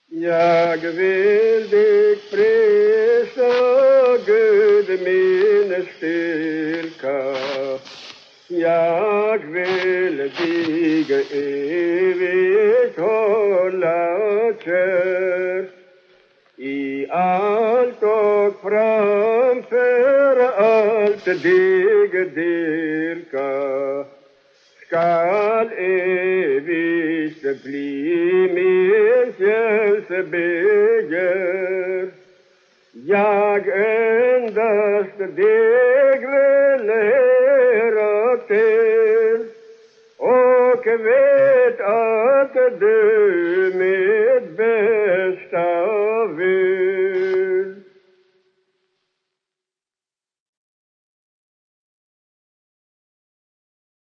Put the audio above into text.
Jag vill dig prisa, Gud min styrka. Jag vill dig evigt hålla kär. I allt och framför allt dig dyrka. Skall evigt bli min själs begär. Jag endast dig vill ära till och vet att du mitt bästa